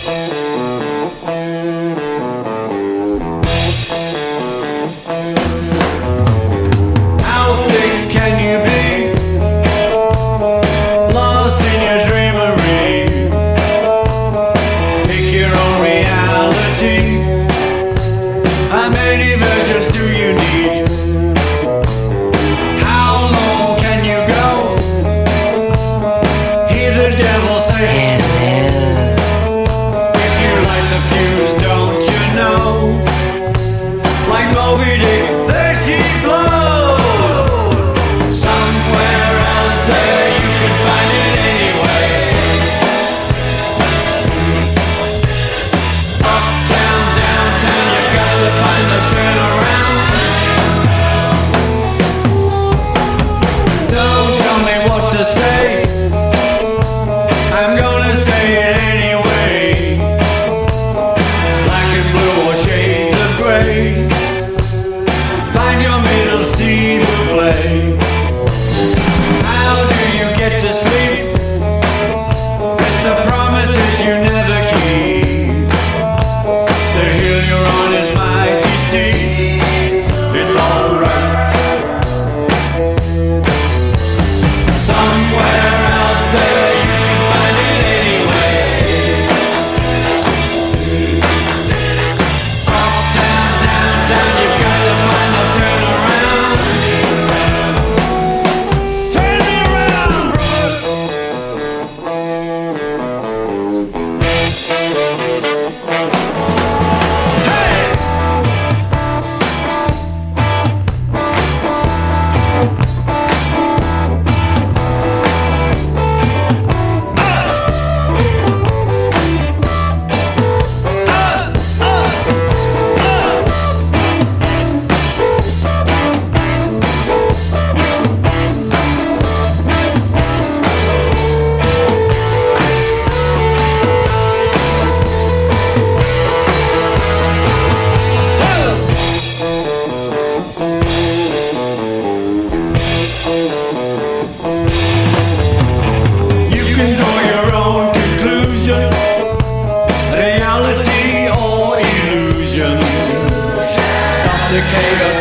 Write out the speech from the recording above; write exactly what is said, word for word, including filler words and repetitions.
How many versions do you need? How long can you go? Hear the devil say hello. If you light the fuse, don't you know? Like Moby Dick, there she blows. Somewhere out there you can find it anyway. Uptown, downtown, you've got to find the turnaround. Don't tell me what to say, I'm gonna say it anyway. Black and blue or shades of grey, find your middle C to play. How do you get to sleep with the promises you never keep? The hill you're on is mighty steep. It's alright. Somewhere out there you can find it anyway. Uptown, downtown, you've got to find the turnaround. Turn me around, brother. Hey! You can draw your own conclusion, reality or illusion. Stop the chaos